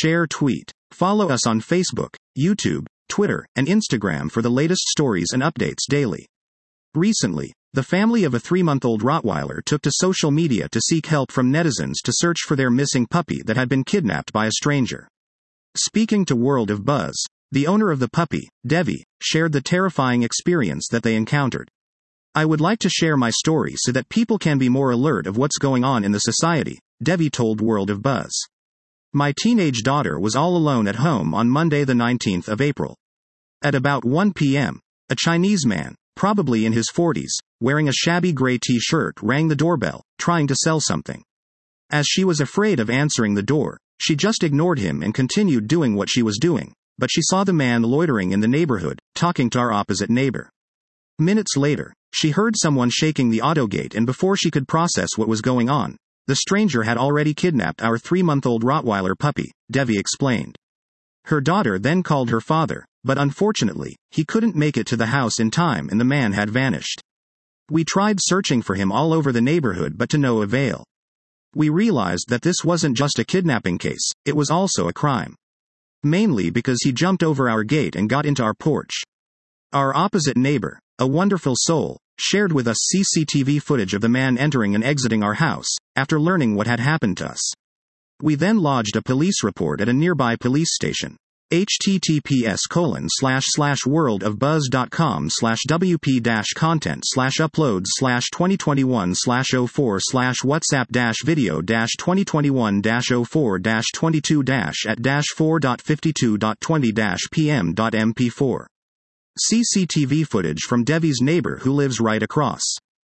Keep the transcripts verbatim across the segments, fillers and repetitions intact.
Share tweet. Follow us on Facebook, YouTube, Twitter, and Instagram for the latest stories and updates daily. Recently, the family of a three-month-old Rottweiler took to social media to seek help from netizens to search for their missing puppy that had been kidnapped by a stranger. Speaking to World of Buzz, the owner of the puppy, Devi, shared the terrifying experience that they encountered. "I would like to share my story so that people can be more alert of what's going on in the society," Devi told World of Buzz. "My teenage daughter was all alone at home on Monday the nineteenth of April. At about one p.m., a Chinese man, probably in his forties, wearing a shabby gray t-shirt rang the doorbell, trying to sell something. As she was afraid of answering the door, she just ignored him and continued doing what she was doing, but she saw the man loitering in the neighborhood, talking to our opposite neighbor. Minutes later, she heard someone shaking the auto gate, and before she could process what was going on, the stranger had already kidnapped our three-month-old Rottweiler puppy," Devi explained. Her daughter then called her father, but unfortunately, he couldn't make it to the house in time and the man had vanished. "We tried searching for him all over the neighborhood but to no avail. We realized that this wasn't just a kidnapping case, it was also a crime. Mainly because he jumped over our gate and got into our porch." Our opposite neighbor, a wonderful soul, shared with us C C T V footage of the man entering and exiting our house, after learning what had happened to us. We then lodged a police report at a nearby police station. https colon slash slash worldofbuzz.com slash wp dash content slash uploads slash 2021 slash 04 slash whatsapp dash video dash 2021 dash 04 dash 22 dash at dash 4.52.20 dash pm dot m p four. C C T V footage from Devi's neighbor who lives right across.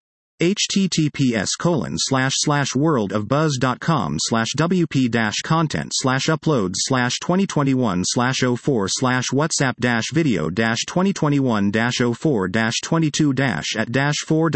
https colon slash slash worldofbuzz.com slash wp dash content slash uploads slash 2021 slash 04 slash whatsapp dash video dash 2021 dash 04 dash 22 dash at dash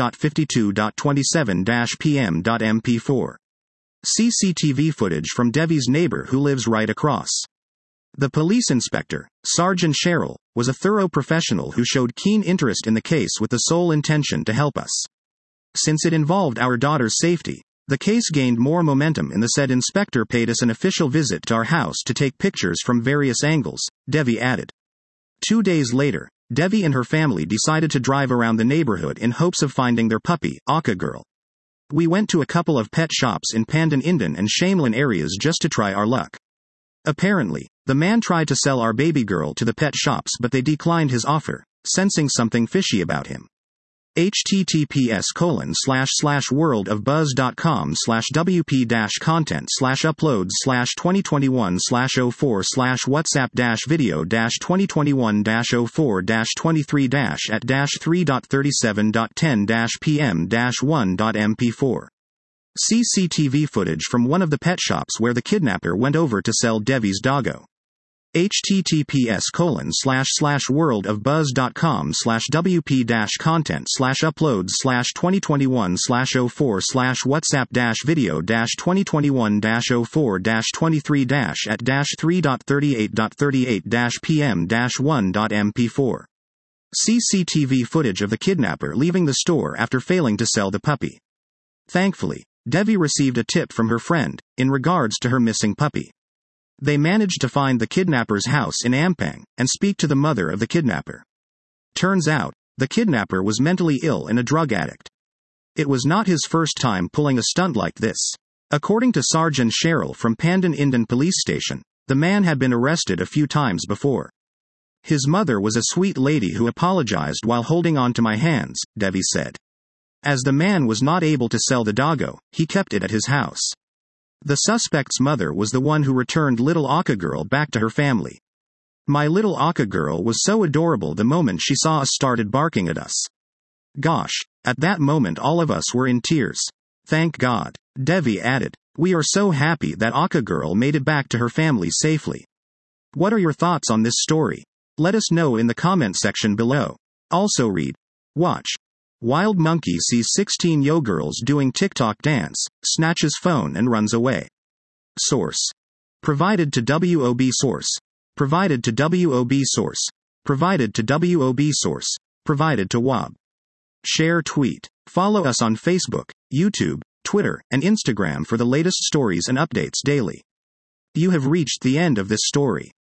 4.52.27 dash pm dot m p four. C C T V footage from Devi's neighbor who lives right across. The police inspector, Sergeant Cheryl, was a thorough professional who showed keen interest in the case with the sole intention to help us. Since it involved our daughter's safety, the case gained more momentum and the said inspector paid us an official visit to our house to take pictures from various angles, Devi added. Two days later, Devi and her family decided to drive around the neighborhood in hopes of finding their puppy, Akka Girl. We went to a couple of pet shops in Pandan Indan and Shamlin areas just to try our luck. Apparently, the man tried to sell our baby girl to the pet shops but they declined his offer, sensing something fishy about him. https colon slash slash worldofbuzz.com slash wp dash content slash uploads slash 2021 slash 04 slash whatsapp dash video dash 2021 dash 04 dash 23 dash at dash 3.37.10 dash pm dash 1.mp4. C C T V footage from one of the pet shops where the kidnapper went over to sell Devi's doggo. https colon slash slash worldofbuzz.com slash wp dash content slash uploads slash 2021 slash 04 slash whatsapp dash video dash 2021 dash 04 dash 23 dash at dash 3.38.38 dash pm dash 1.mp4. C C T V footage of the kidnapper leaving the store after failing to sell the puppy. Thankfully, Devi received a tip from her friend, in regards to her missing puppy. They managed to find the kidnapper's house in Ampang, and speak to the mother of the kidnapper. Turns out, the kidnapper was mentally ill and a drug addict. It was not his first time pulling a stunt like this. According to Sergeant Cheryl from Pandan Indan Police Station, the man had been arrested a few times before. His mother was a sweet lady who apologized while holding on to my hands, Devi said. As the man was not able to sell the doggo, he kept it at his house. The suspect's mother was the one who returned little Akka Girl back to her family. My little Akka Girl was so adorable the moment she saw us started barking at us. Gosh, at that moment all of us were in tears. Thank God, Devi added. We are so happy that Akka Girl made it back to her family safely. What are your thoughts on this story? Let us know in the comment section below. Also read. Watch. Wild monkey sees sixteen yo girls doing TikTok dance, snatches phone and runs away. Source. Provided to W O B source. Provided to W O B source. Provided to W O B source. Provided to W O B. Share tweet. Follow us on Facebook, YouTube, Twitter, and Instagram for the latest stories and updates daily. You have reached the end of this story.